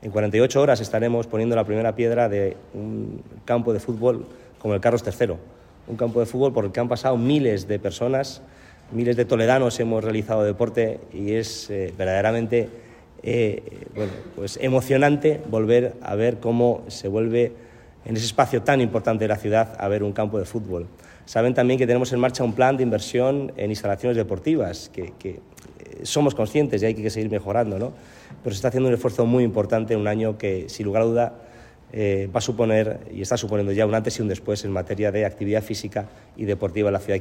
En 48 horas estaremos poniendo la primera piedra de un campo de fútbol como el Carlos III, un campo de fútbol por el que han pasado miles de personas, miles de toledanos hemos realizado deporte y es verdaderamente pues emocionante volver a ver cómo se vuelve en ese espacio tan importante de la ciudad a ver un campo de fútbol. Saben también que tenemos en marcha un plan de inversión en instalaciones deportivas, que somos conscientes y hay que seguir mejorando, ¿no? Pero se está haciendo un esfuerzo muy importante en un año que, sin lugar a duda, va a suponer y está suponiendo ya un antes y un después en materia de actividad física y deportiva en la ciudad.